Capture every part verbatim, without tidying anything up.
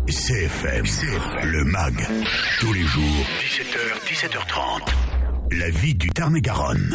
C F M, C F M, le M A G, tous les jours, dix-sept heures, dix-sept heures trente. La vie du Tarn-et-Garonne.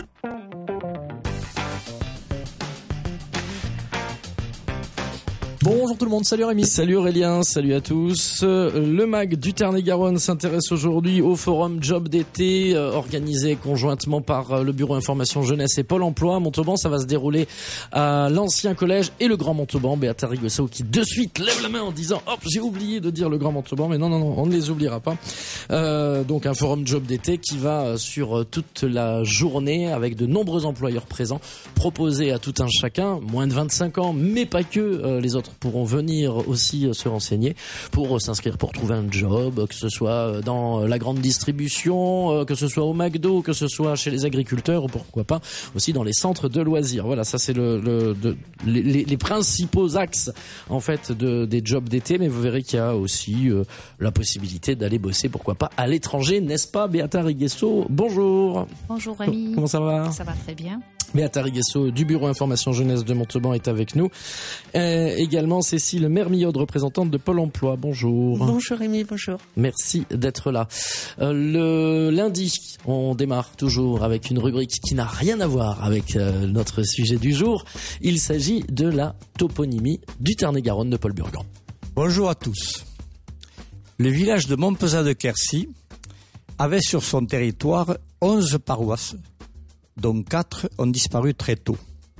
Bonjour tout le monde, salut Rémi. Salut Aurélien, salut à tous. Le M A G du Tarn-et-Garonne s'intéresse aujourd'hui au forum Job d'été euh, organisé conjointement par euh, le Bureau Information Jeunesse et Pôle Emploi à Montauban. Ça va se dérouler à l'ancien collège et le Grand Montauban. Béata Rigosso qui de suite lève la main en disant hop, j'ai oublié de dire le Grand Montauban, mais non, non, non, on ne les oubliera pas. Euh, donc un forum Job d'été qui va sur toute la journée avec de nombreux employeurs présents, proposer à tout un chacun, moins de vingt-cinq ans, mais pas que, euh, les autres pourront venir aussi se renseigner pour s'inscrire pour trouver un job, que ce soit dans la grande distribution, que ce soit au McDo, que ce soit chez les agriculteurs ou pourquoi pas aussi dans les centres de loisirs. Voilà, ça c'est le, le de, les, les principaux axes en fait de, des jobs d'été, mais vous verrez qu'il y a aussi euh, la possibilité d'aller bosser, pourquoi pas à l'étranger, n'est-ce pas Béata Rigosso? Bonjour. Bonjour Rémi. Comment ça va? Ça va très bien. Béata Rigosso du Bureau Information Jeunesse de Montauban est avec nous. Euh, également Cécile Mermillod, représentante de Pôle Emploi. Bonjour. Bonjour Rémi, bonjour. Merci d'être là. Euh, le lundi, on démarre toujours avec une rubrique qui n'a rien à voir avec euh, notre sujet du jour. Il s'agit de la toponymie du Tarn-et-Garonne de Paul Burgan. Bonjour à tous. Le village de Montpezat de Quercy avait sur son territoire onze paroisses, dont quatre ont disparu très tôt.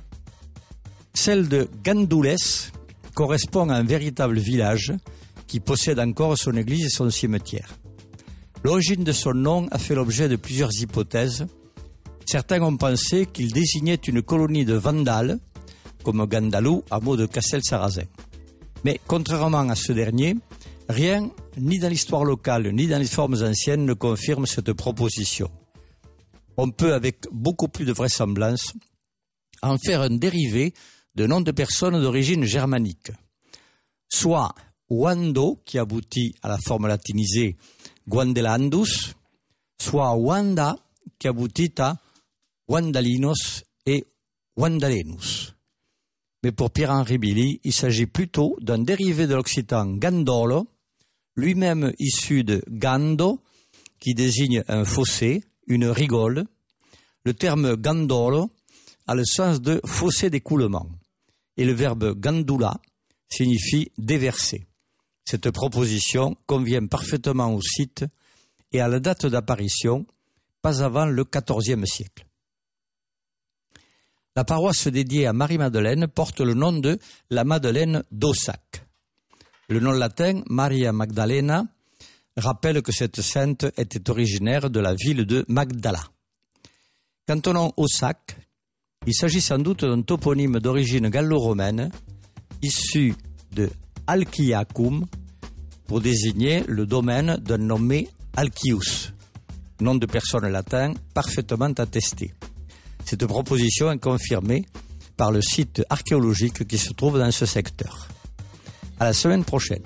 Celle de Gandoulès correspond à un véritable village qui possède encore son église et son cimetière. L'origine de son nom a fait l'objet de plusieurs hypothèses. Certains ont pensé qu'il désignait une colonie de Vandales, comme Gandalou, hameau de Castel-Sarrazin. Mais contrairement à ce dernier, rien, ni dans l'histoire locale, ni dans les formes anciennes, ne confirme cette proposition. On peut, avec beaucoup plus de vraisemblance, en faire un dérivé de nom de personnes d'origine germanique. Soit Wando, qui aboutit à la forme latinisée Guandelandus, soit Wanda, qui aboutit à Wandalinos et Wandalenus. Mais pour Pierre-Henri Billy, il s'agit plutôt d'un dérivé de l'occitan Gandolo, lui-même issu de Gando, qui désigne un fossé, une rigole. Le terme gandolo a le sens de fossé d'écoulement et le verbe gandula signifie déverser. Cette proposition convient parfaitement au site et à la date d'apparition, pas avant le quatorzième siècle. La paroisse dédiée à Marie-Madeleine porte le nom de la Madeleine d'Ossac. Le nom latin Maria Magdalena rappelle que cette sainte était originaire de la ville de Magdala. Quant au nom Ossac, il s'agit sans doute d'un toponyme d'origine gallo-romaine, issu de Alciacum, pour désigner le domaine d'un nommé Alcius, nom de personne latin parfaitement attesté. Cette proposition est confirmée par le site archéologique qui se trouve dans ce secteur. À la semaine prochaine.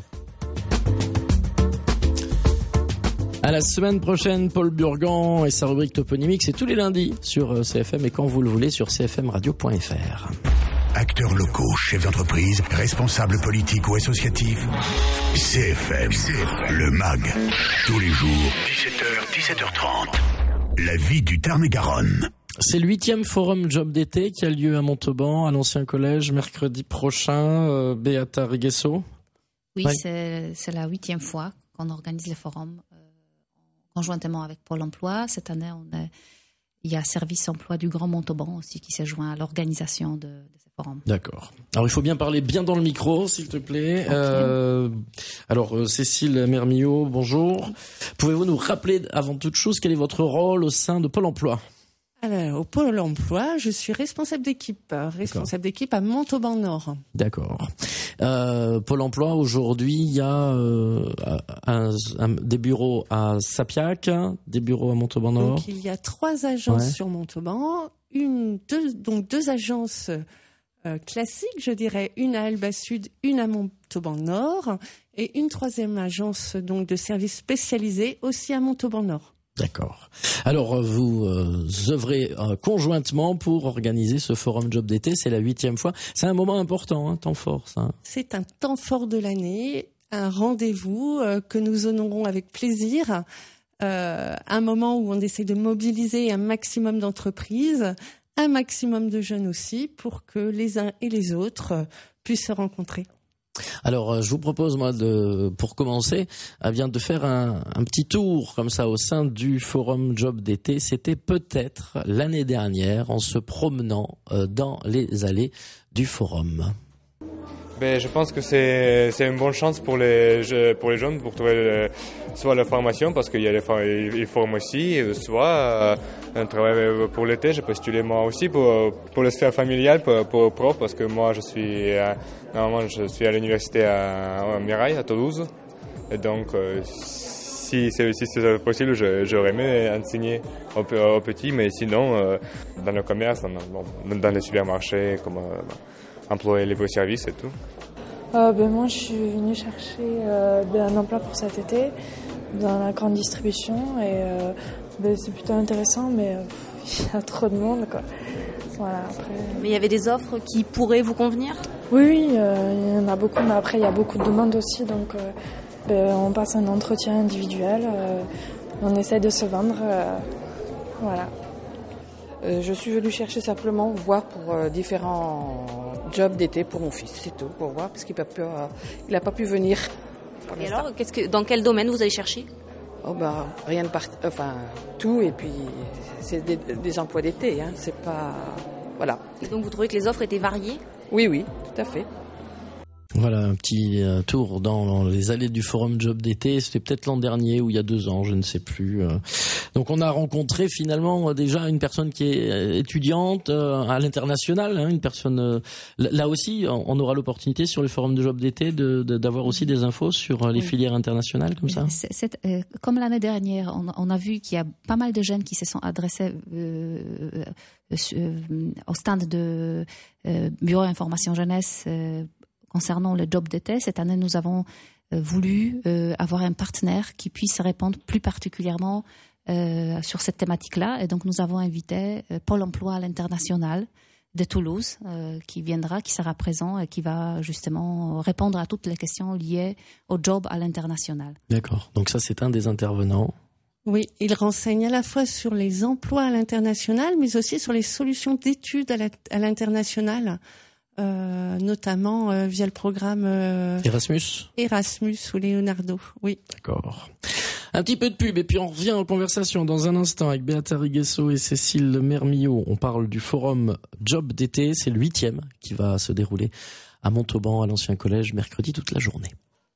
À la semaine prochaine, Paul Burgan et sa rubrique toponymique, c'est tous les lundis sur C F M et quand vous le voulez sur c f m radio point f r. Acteurs locaux, chefs d'entreprise, responsables politiques ou associatifs. C F M, C F M, le M A G, tous les jours, dix-sept heures, dix-sept heures trente. La vie du Tarn-et-Garonne. C'est le huitième forum Job d'été qui a lieu à Montauban, à l'ancien collège, mercredi prochain. Euh, Béata Rigosso. Oui, ouais. c'est, c'est la huitième fois qu'on organise le forum euh, conjointement avec Pôle emploi. Cette année, on est, il y a Service emploi du Grand Montauban aussi qui s'est joint à l'organisation de, de ce forum. D'accord. Alors, il faut bien parler bien dans le micro, s'il te plaît. Okay. Euh, alors, euh, Cécile Mermillod, bonjour. Pouvez-vous nous rappeler, avant toute chose, quel est votre rôle au sein de Pôle emploi ? Alors, au Pôle emploi, je suis responsable d'équipe, responsable D'accord. d'équipe à Montauban Nord. D'accord. Euh, Pôle emploi, aujourd'hui, il y a euh, un, un, des bureaux à Sapiac, des bureaux à Montauban Nord. Donc, il y a trois agences ouais. sur Montauban, une, deux, donc deux agences euh, classiques, je dirais, une à Alba Sud, une à Montauban Nord, et une troisième agence donc de services spécialisés aussi à Montauban Nord. D'accord. Alors, vous euh, œuvrez euh, conjointement pour organiser ce forum Job d'été. C'est la huitième fois. C'est un moment important, un temps fort, ça. C'est un temps fort de l'année. un rendez-vous euh, que nous honorons avec plaisir, euh, un moment où on essaie de mobiliser un maximum d'entreprises, un maximum de jeunes aussi, pour que les uns et les autres euh, puissent se rencontrer. Alors, je vous propose, moi, de, pour commencer, eh bien, de faire un, un petit tour comme ça au sein du Forum Job d'été. C'était peut-être l'année dernière en se promenant euh, dans les allées du Forum. Ben, je pense que c'est, c'est une bonne chance pour les, pour les jeunes pour trouver le, soit la formation, parce qu'il y a les, ils forment aussi, soit un travail pour l'été. J'ai postulé moi aussi pour, pour la sphère familiale, pour, pour prof, parce que moi je suis, normalement je suis à l'université à, à Mirail, à Toulouse. Et donc, si c'est, si c'est possible, je, j'aurais aimé enseigner aux, aux petits, mais sinon, dans le commerce, dans, dans les supermarchés, comme employer les beaux services et tout. Euh, ben moi, je suis venue chercher euh, un emploi pour cet été dans la grande distribution et euh, ben, c'est plutôt intéressant, mais euh, il y a trop de monde, quoi. Voilà, après... Mais il y avait des offres qui pourraient vous convenir ? Oui, oui, euh, il y en a beaucoup, mais après il y a beaucoup de demandes aussi, donc euh, ben, on passe un entretien individuel, euh, on essaie de se vendre, euh, voilà. Euh, je suis venue chercher simplement voir pour euh, différents jobs d'été pour mon fils, c'est tout, pour voir, parce qu'il n'a pas, euh, pas pu venir. Et alors, qu'est-ce que, dans quel domaine vous allez chercher ? Oh bah, rien de part... enfin, tout, et puis c'est des, des emplois d'été, hein, c'est pas... Voilà. Et donc vous trouvez que les offres étaient variées ? Oui, oui, tout à fait. Voilà, un petit euh, tour dans, dans les allées du Forum Job d'été. C'était peut-être l'an dernier ou il y a deux ans, je ne sais plus. Euh. Donc on a rencontré finalement déjà une personne qui est étudiante euh, à l'international, hein, une personne. Euh, là aussi, on aura l'opportunité sur le Forum de Job d'été de, de, d'avoir aussi des infos sur les oui. filières internationales comme ça. C'est, c'est, euh, comme l'année dernière, on, on a vu qu'il y a pas mal de jeunes qui se sont adressés euh, euh, euh, au stand de euh, Bureau Information Jeunesse. Euh, Concernant le job d'été, cette année, nous avons euh, voulu euh, avoir un partenaire qui puisse répondre plus particulièrement euh, sur cette thématique-là. Et donc, nous avons invité euh, Pôle emploi à l'international de Toulouse, euh, qui viendra, qui sera présent et qui va justement répondre à toutes les questions liées au job à l'international. D'accord. Donc ça, c'est un des intervenants. Oui, il renseigne à la fois sur les emplois à l'international, mais aussi sur les solutions d'études à, la, à l'international. Euh, notamment euh, via le programme euh, Erasmus Erasmus ou Leonardo, oui. D'accord. Un petit peu de pub et puis on revient en conversation dans un instant avec Beata Riguesso et Cécile Mermillot. On parle du forum Job d'été, c'est le huitième qui va se dérouler à Montauban, à l'ancien collège, mercredi toute la journée.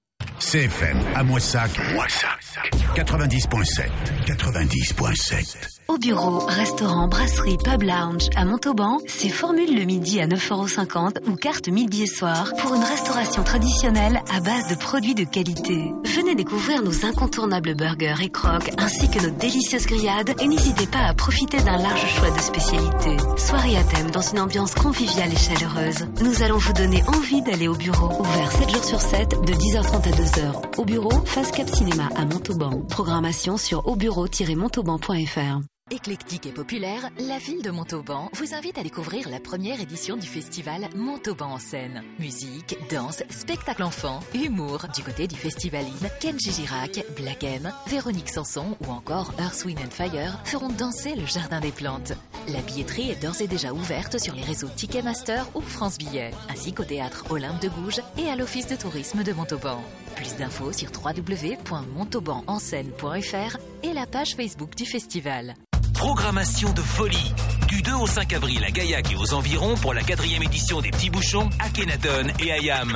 C F M à Moissac, Moissac, quatre-vingt-dix virgule sept, quatre-vingt-dix virgule sept. Au bureau, restaurant, brasserie, pub lounge à Montauban, c'est formule le midi à neuf euros cinquante ou carte midi et soir pour une restauration traditionnelle à base de produits de qualité. Venez découvrir nos incontournables burgers et croques ainsi que nos délicieuses grillades et n'hésitez pas à profiter d'un large choix de spécialités. Soirée à thème dans une ambiance conviviale et chaleureuse. Nous allons vous donner envie d'aller au bureau, ouvert sept jours sur sept de dix heures trente à deux heures. Au bureau, face Cap Cinéma à Montauban. Programmation sur au bureau tiret montauban point f r. Éclectique et populaire, la ville de Montauban vous invite à découvrir la première édition du festival Montauban en scène. Musique, danse, spectacle enfant, humour. Du côté du festivaline, Kenji Girac, Black M, Véronique Sanson ou encore Earth, Wind and Fire feront danser le jardin des plantes. La billetterie est d'ores et déjà ouverte sur les réseaux Ticketmaster ou France Billets, ainsi qu'au théâtre Olympe de Gouges et à l'office de tourisme de Montauban. Plus d'infos sur w w w point montauban en scène point f r et la page Facebook du festival. Programmation de folie. Du deux au cinq avril à Gaillac et aux environs pour la quatrième édition des Petits Bouchons, Akhenaton et Ayam.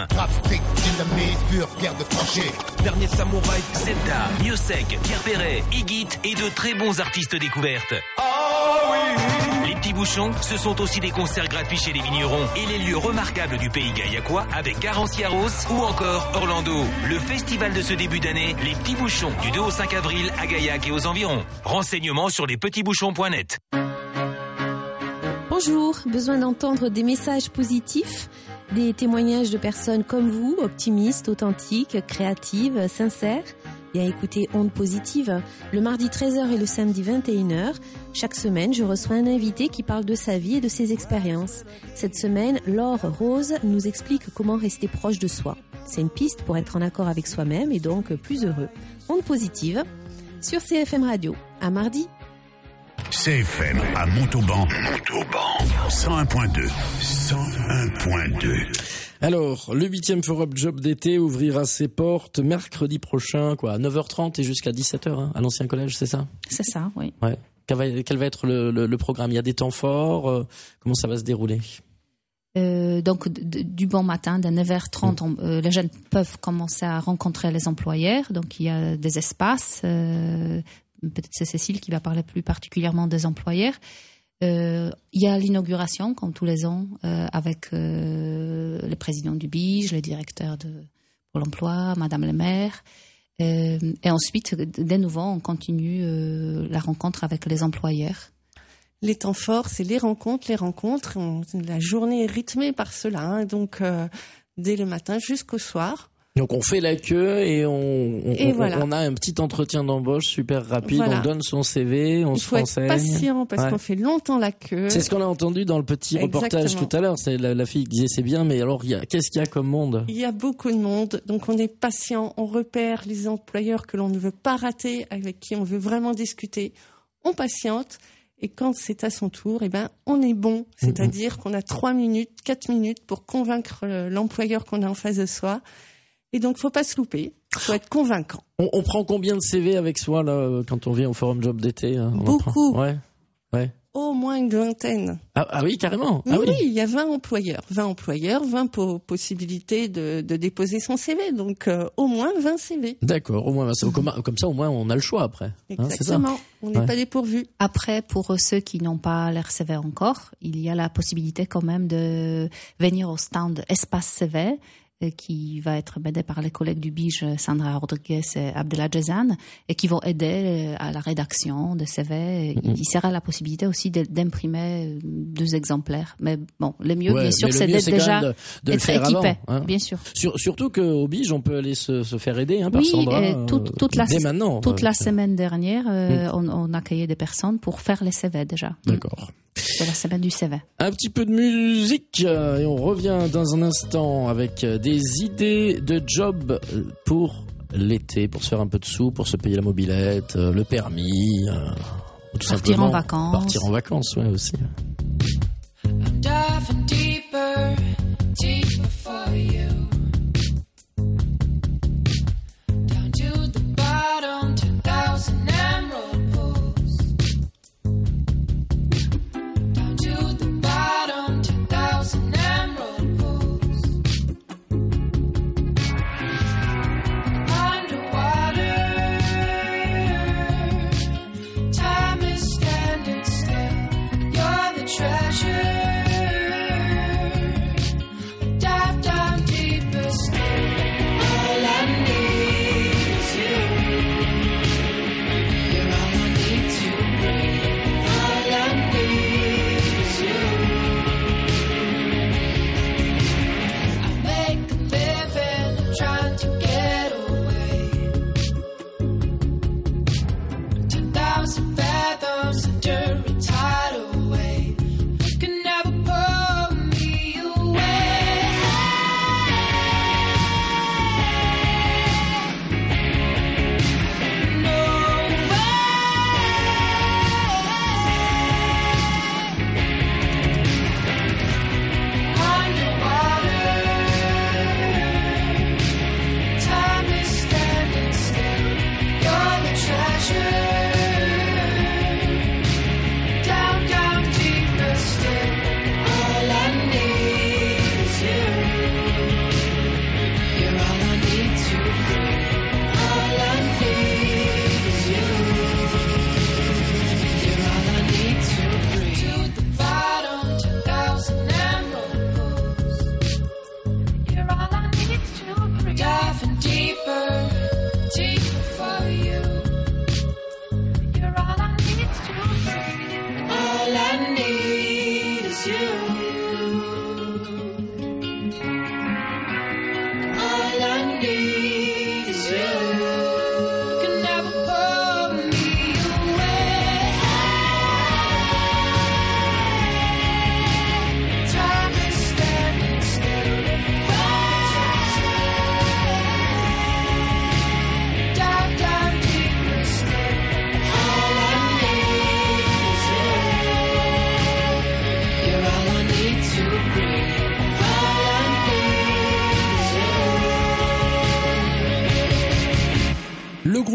Dernier Samouraï, Zelda, Miosek, Pierre Perret, Igit et de très bons artistes découvertes. Oh oui. Les Petits Bouchons, ce sont aussi des concerts gratuits chez les vignerons et les lieux remarquables du pays gaillacois avec Garanciaros ou encore Orlando. Le festival de ce début d'année, les Petits Bouchons, du deux au cinq avril à Gaillac et aux environs. Renseignements sur lespetitsbouchons point net. Bonjour, besoin d'entendre des messages positifs, des témoignages de personnes comme vous, optimistes, authentiques, créatives, sincères? Bien écoutez Ondes Positives, le mardi treize heures et le samedi vingt et une heures. Chaque semaine, je reçois un invité qui parle de sa vie et de ses expériences. Cette semaine, Laure Rose nous explique comment rester proche de soi. c'est une piste pour être en accord avec soi-même et donc plus heureux. Onde positive sur C F M Radio. À mardi. C F M à Montauban. Montauban. cent un point deux. cent un point deux. Alors, le huitième Forum Job d'été ouvrira ses portes mercredi prochain, quoi, à neuf heures trente et jusqu'à dix-sept heures, hein, à l'ancien collège, c'est ça? C'est ça, oui. Ouais. Quel va, quel va être le, le, le programme? Il y a des temps forts, euh, comment ça va se dérouler? Euh, donc d- du bon matin, de neuf heures trente, on, euh, les jeunes peuvent commencer à rencontrer les employeurs. Donc il y a des espaces. Euh, peut-être c'est Cécile qui va parler plus particulièrement des employeurs. Euh, il y a l'inauguration, comme tous les ans, euh, avec euh, le président du B I J, le directeur de Pôle emploi, Madame le maire. Euh, et ensuite, de nouveau, on continue euh, la rencontre avec les employeurs. Les temps forts, c'est les rencontres, les rencontres. On, la journée est rythmée par cela, hein, donc euh, dès le matin jusqu'au soir. Donc on fait la queue et on, on, et on, voilà. on a un petit entretien d'embauche super rapide. Voilà. On donne son C V, on Il se faut renseigne. être patient parce Ouais. qu'on fait longtemps la queue. C'est ce qu'on a entendu dans le petit reportage Exactement. tout à l'heure. C'est la, la fille qui disait c'est bien, mais alors il y a, qu'est-ce qu'il y a comme monde? Il y a beaucoup de monde, donc on est patient, on repère les employeurs que l'on ne veut pas rater, avec qui on veut vraiment discuter. On patiente. Et quand c'est à son tour, eh ben, on est bon. C'est-à-dire qu'on a trois minutes, quatre minutes pour convaincre l'employeur qu'on a en face de soi. Et donc, faut pas se louper. Faut être convaincant. On, on prend combien de C V avec soi, là, quand on vient au Forum Job d'été? Hein, Beaucoup. Ouais. Ouais. Au moins une vingtaine. Ah, ah oui, carrément. Oui, ah oui. oui, il y a vingt employeurs. vingt employeurs, vingt po- possibilités de, de déposer son C V. Donc, euh, au moins vingt C V. D'accord. Au moins, c'est, comme, comme ça, au moins, on a le choix après. Exactement. Hein, c'est ça. On n'est Ouais. pas dépourvu. Après, pour ceux qui n'ont pas leur C V encore, il y a la possibilité quand même de venir au stand Espace C V, euh, qui va être mené par les collègues du B I J, Sandra Rodriguez et Abdella Jezan, et qui vont aider à la rédaction de C V. Mm-hmm. Il y sera la possibilité aussi de, d'imprimer deux exemplaires. Mais bon, le mieux, Ouais, bien sûr, c'est mieux, d'être c'est déjà de, de être faire équipé, avant, hein. bien sûr. Sur, surtout qu'au B I J, on peut aller se, se faire aider hein, par Oui, Sandra. et toute, toute la, dès maintenant. toute Ouais. la semaine dernière, euh, Mm. on, on accueillait des personnes pour faire les C V déjà. D'accord. C'est la semaine du C V. Un petit peu de musique euh, et on revient dans un instant avec euh, des idées de job euh, pour l'été, pour se faire un peu de sous, pour se payer la mobilette, euh, le permis, euh, tout Partir simplement en vacances. Partir en vacances, ouais aussi. I'm diving deeper, deeper for you. Down to the bottom, two thousand emerald pools. Down to the bottom, two thousand emerald pools. Underwater, time is standing still. You're the treasure.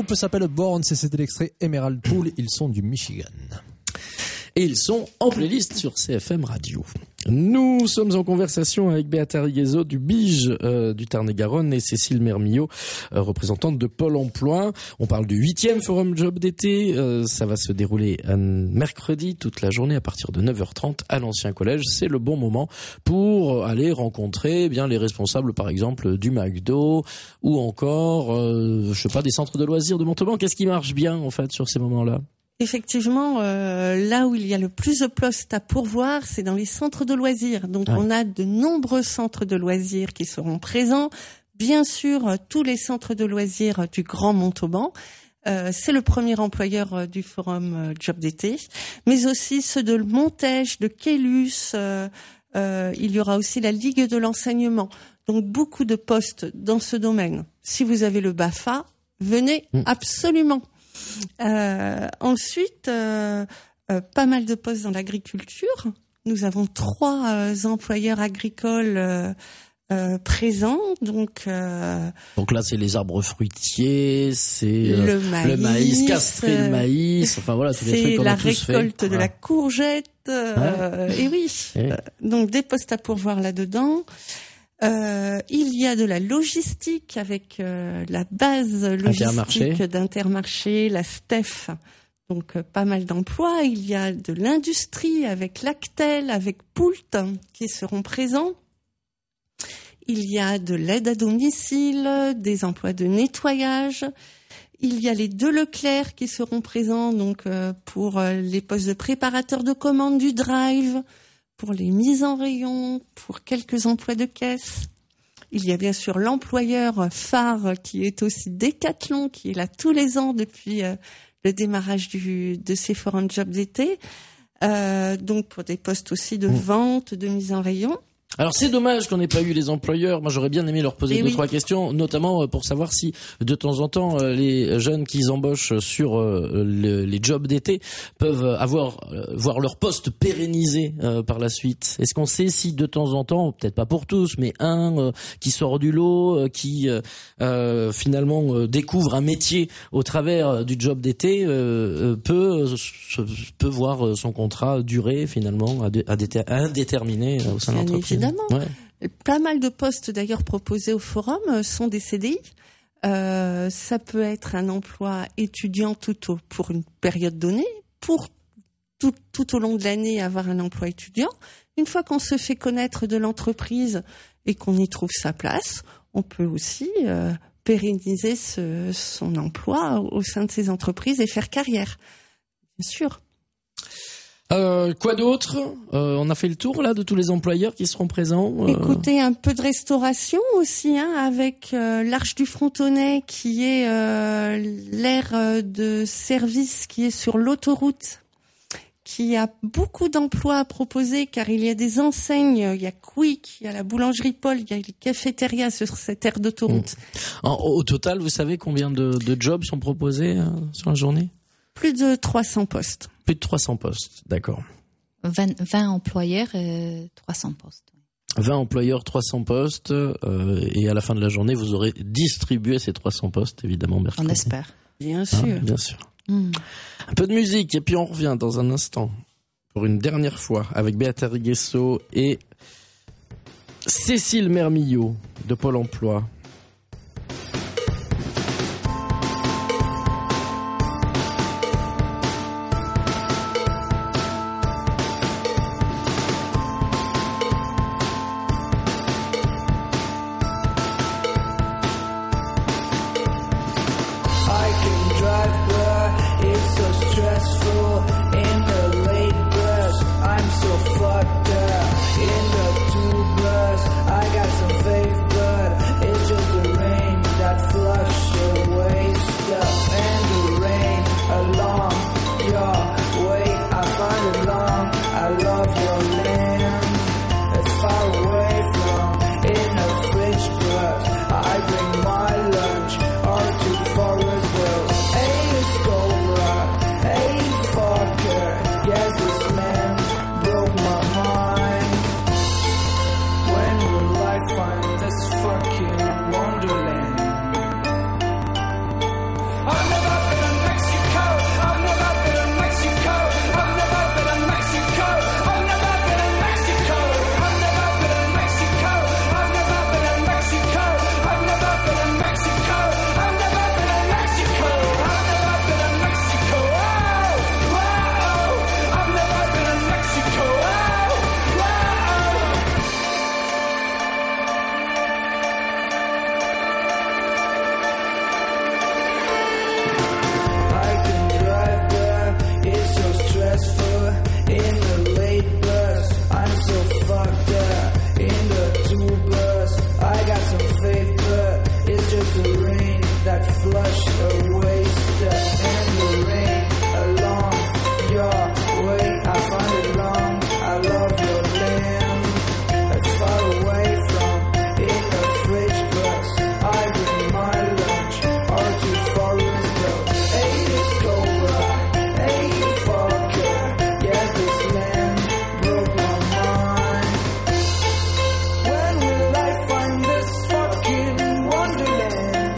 groupe s'appelle Born, c'est c'était l'extrait Emerald Pool, ils sont du Michigan. Et ils sont en playlist sur C F M Radio. Nous sommes en conversation avec Beata Riguezo du Bige euh, du Tarn-et-Garonne et Cécile Mermillot, euh, représentante de Pôle emploi. On parle du huitième Forum Job d'été. Euh, ça va se dérouler un mercredi toute la journée à partir de neuf heures trente à l'Ancien Collège. C'est le bon moment pour aller rencontrer eh bien les responsables, par exemple, du McDo ou encore, euh, je sais pas, des centres de loisirs de Montauban. Qu'est-ce qui marche bien en fait sur ces moments-là ? Effectivement, euh, là où il y a le plus de postes à pourvoir, c'est dans les centres de loisirs. Donc, ouais. On a de nombreux centres de loisirs qui seront présents. Bien sûr, tous les centres de loisirs du Grand Montauban. Euh, c'est le premier employeur euh, du Forum euh, Job d'été. Mais aussi ceux de Montège, de Quélus. Euh, euh, il y aura aussi la Ligue de l'enseignement. Donc, beaucoup de postes dans ce domaine. Si vous avez le BAFA, venez mmh. absolument. Euh, ensuite, euh, euh, pas mal de postes dans l'agriculture. Nous avons trois euh, employeurs agricoles euh, euh, présents. Donc, euh, donc là, c'est les arbres fruitiers, c'est euh, le maïs, le maïs, castrer le maïs. Enfin voilà, tous les trucs qu'on a tous fait. C'est la récolte de ah. la courgette. Euh, ouais. Et oui, ouais. euh, donc des postes à pourvoir là-dedans. Euh, il y a de la logistique avec euh, la base logistique d'Intermarché, la S T E F, donc euh, pas mal d'emplois. Il y a de l'industrie avec Lactel, avec Poult qui seront présents. Il y a de l'aide à domicile, des emplois de nettoyage. Il y a les deux Leclerc qui seront présents donc euh, pour euh, les postes de préparateur de commandes du drive, pour les mises en rayon, pour quelques emplois de caisse. Il y a bien sûr l'employeur phare qui est aussi Decathlon, qui est là tous les ans depuis euh, le démarrage du, de ces forums job d'été. Euh, donc pour des postes aussi de vente, de mise en rayon. Alors c'est dommage qu'on n'ait pas eu les employeurs. Moi j'aurais bien aimé leur poser Et deux oui. trois questions, notamment pour savoir si de temps en temps les jeunes qu'ils embauchent sur le, les jobs d'été peuvent avoir voir leur poste pérennisé euh, par la suite. Est-ce qu'on sait si de temps en temps, peut-être pas pour tous, mais un euh, qui sort du lot, euh, qui euh, finalement euh, découvre un métier au travers du job d'été euh, peut peut voir son contrat durer finalement à, dé, à, déter, à indéterminé au sein de l'entreprise. Évidemment. Ouais. Pas mal de postes d'ailleurs proposés au forum sont des C D I. Euh, ça peut être un emploi étudiant tout au, pour une période donnée, pour tout, tout au long de l'année avoir un emploi étudiant. Une fois qu'on se fait connaître de l'entreprise et qu'on y trouve sa place, on peut aussi euh, pérenniser ce, son emploi au sein de ces entreprises et faire carrière. Bien sûr. Euh, quoi d'autre euh, On a fait le tour là de tous les employeurs qui seront présents. Euh... Écoutez, un peu de restauration aussi, hein, avec euh, l'Arche du Frontonnet qui est euh, l'aire de service qui est sur l'autoroute, qui a beaucoup d'emplois à proposer car il y a des enseignes, il y a Quick, il y a la boulangerie Paul, il y a les cafétérias sur cette aire d'autoroute. Mmh. En, au total, vous savez combien de, de jobs sont proposés euh, sur la journée ? Plus de trois cents postes. Plus de trois cents postes, d'accord. vingt, vingt employeurs et trois cents postes. vingt employeurs, trois cents postes, euh, et à la fin de la journée, vous aurez distribué ces trois cents postes, évidemment, mercredi. On espère. Bien sûr. Hein, bien sûr. Mm. Un peu de musique, et puis on revient dans un instant, pour une dernière fois, avec Beata Riguezo et Cécile Mermillot, de Pôle emploi. It's just a waster in the rain along your way. I find it long. I love your land. As far away from in the fridge, but I bring my lunch or to Forest Hill. Hey, this Cobra, hey, you fucker. Yes, this land broke my mind. When will I find this fucking wonderland?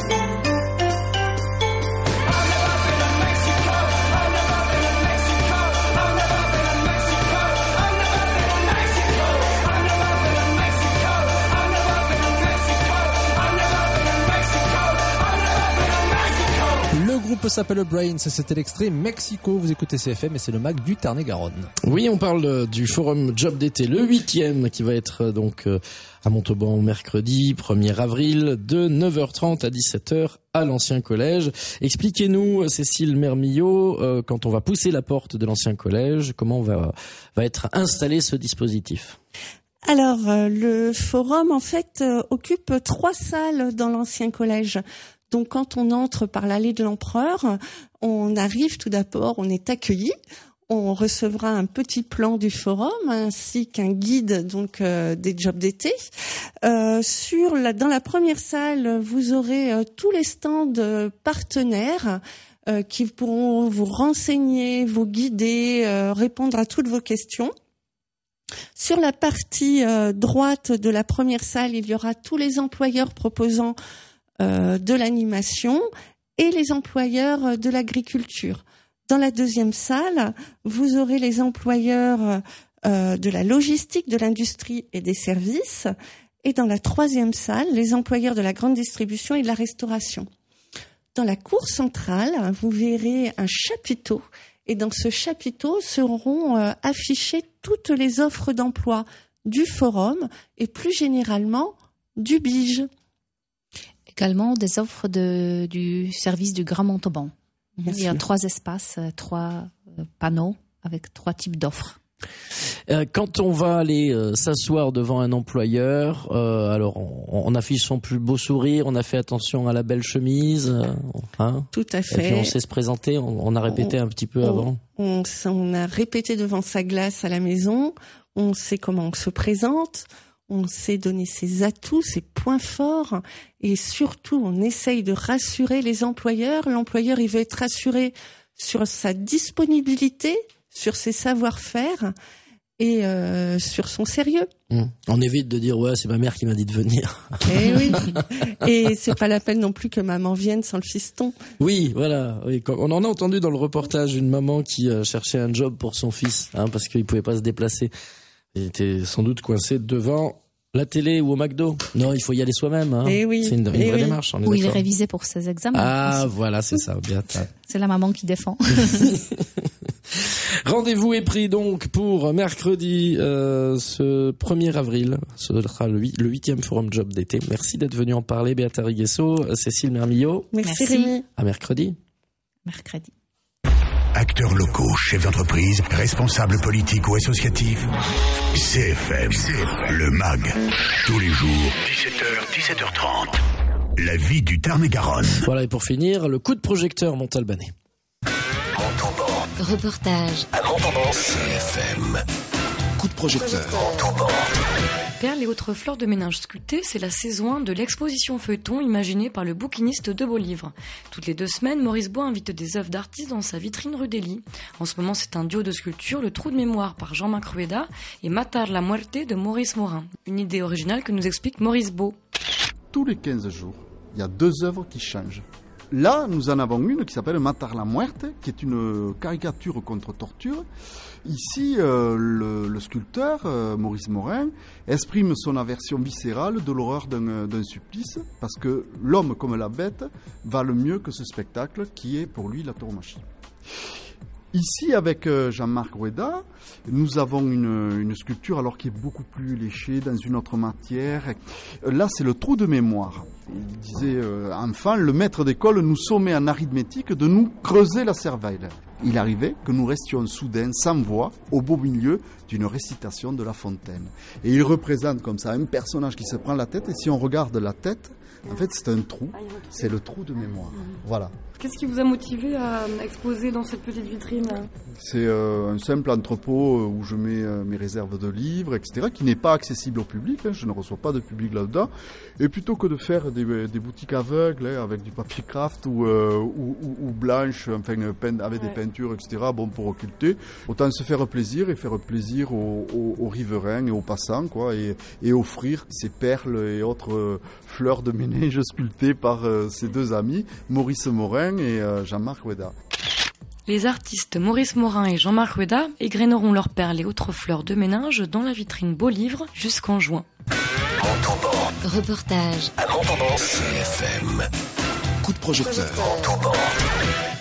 I've never been to Mexico. I've never been to Mexico. I've never been to Mexico. I've never been to Mexico. I've never been to Mexico. I've never been to Mexico. I've never been to Mexico. I've never been to Mexico. Le groupe s'appelle Brains, c'était l'extrait Mexico. Vous écoutez C F M et c'est le Mac du Tarn-et-Garonne. Oui, on parle euh, du forum Job d'été, le huitième, qui va être euh, donc euh, à Montauban mercredi premier avril de neuf heures trente à dix-sept heures à l'ancien collège. Expliquez-nous, Cécile Mermillot, euh, quand on va pousser la porte de l'ancien collège, comment va, va être installé ce dispositif? Alors, euh, le forum, en fait, euh, occupe trois salles dans l'ancien collège. Donc, quand on entre par l'allée de l'Empereur, on arrive tout d'abord, on est accueilli. On recevra un petit plan du forum ainsi qu'un guide donc euh, des jobs d'été. Euh, sur la, dans la première salle, vous aurez euh, tous les stands euh, partenaires euh, qui pourront vous renseigner, vous guider, euh, répondre à toutes vos questions. Sur la partie euh, droite de la première salle, il y aura tous les employeurs proposant euh, de l'animation et les employeurs de l'agriculture. Dans la deuxième salle, vous aurez les employeurs euh, de la logistique, de l'industrie et des services. Et dans la troisième salle, les employeurs de la grande distribution et de la restauration. Dans la cour centrale, vous verrez un chapiteau. Et dans ce chapiteau seront euh, affichées toutes les offres d'emploi du forum et plus généralement du B I G. Également des offres de, du service du Grand Montauban. Bien Il y a sûr. trois espaces, euh, trois euh, panneaux avec trois types d'offres. Euh, quand on va aller euh, s'asseoir devant un employeur, euh, alors on, on affiche son plus beau sourire, on a fait attention à la belle chemise, euh, hein, Tout à et fait. puis on sait se présenter, on, on a répété On- un petit peu on- avant. On, s- on a répété devant sa glace à la maison, on sait comment on se présente, on sait donner ses atouts, ses points forts, et surtout on essaye de rassurer les employeurs. L'employeur, il veut être rassuré sur sa disponibilité, sur ses savoir-faire et euh, sur son sérieux. Hum. On évite de dire ouais c'est ma mère qui m'a dit de venir. Eh oui. Et c'est pas la peine non plus que maman vienne sans le fiston. Oui, voilà. Oui, quand- on en a entendu dans le reportage une maman qui euh, cherchait un job pour son fils, hein, parce qu'il pouvait pas se déplacer. Il était sans doute coincé devant la télé ou au McDo. Non, il faut y aller soi-même. Hein. Eh oui, C'est une, une eh vraie oui. démarche. On est Ou il est d'accord. révisé pour ses examens. Ah, aussi. voilà, c'est ça. Bien. t'as- C'est la maman qui défend. Rendez-vous est pris donc pour mercredi, euh, ce premier avril. Ce sera le huit- le huitième forum job d'été. Merci d'être venu en parler, Béata Riguesso, Cécile Mermillot. Merci, Merci. Rémi. À mercredi. Mercredi. Acteurs locaux, chefs d'entreprise, responsables politiques ou associatifs. C F M, le M A G. Tous les jours, dix-sept heures, dix-sept heures trente. La vie du Tarn-et-Garonne. Voilà, et pour finir, le coup de projecteur Montalbanais. Reportage. À Montauban, C F M. Coup de projecteur. Montauban. Perles et autres fleurs de ménage sculptées, c'est la saison un de l'exposition feuilleton imaginée par le bouquiniste de Beaux Livres. Toutes les deux semaines, Maurice Bois invite des œuvres d'artistes dans sa vitrine rue d'Ely. En ce moment, c'est un duo de sculptures, Le Trou de mémoire par Jean-Marc Rueda et Matar la muerte de Maurice Morin. Une idée originale que nous explique Maurice Beau. Tous les quinze jours, il y a deux œuvres qui changent. Là, nous en avons une qui s'appelle Matar la muerte, qui est une caricature contre torture. Ici, euh, le, le sculpteur, euh, Maurice Morin, exprime son aversion viscérale de l'horreur d'un, d'un supplice, parce que l'homme comme la bête valent mieux que ce spectacle qui est pour lui la tauromachie. Ici, avec euh, Jean-Marc Rueda, nous avons une, une sculpture alors qui est beaucoup plus léchée, dans une autre matière. Là, c'est le trou de mémoire. Il disait, euh, enfant, le maître d'école nous sommait en arithmétique de nous creuser la cervelle. Il arrivait que nous restions soudain, sans voix, au beau milieu d'une récitation de La Fontaine. Et il représente comme ça un personnage qui se prend la tête, et si on regarde la tête, En fait, c'est un trou, c'est le trou de mémoire. Voilà. Qu'est-ce qui vous a motivé à exposer dans cette petite vitrine? C'est euh, un simple entrepôt où je mets euh, mes réserves de livres, et cetera, qui n'est pas accessible au public. Hein, je ne reçois pas de public là-dedans. Et plutôt que de faire des, des boutiques aveugles hein, avec du papier craft ou, euh, ou, ou, ou blanche, enfin peint, avec ouais. des peintures, et cetera, bon, pour occulter, autant se faire plaisir et faire plaisir aux, aux, aux riverains et aux passants, quoi, et, et offrir ces perles et autres euh, fleurs de ménage sculptées par euh, ces deux amis, Maurice Morin et euh, Jean-Marc Rueda. Les artistes Maurice Morin et Jean-Marc Rueda égraineront leurs perles et autres fleurs de ménage dans la vitrine Beau Livre jusqu'en juin. Montauban. Reportage À Montauban. C F M. Coup de projecteur. Montauban.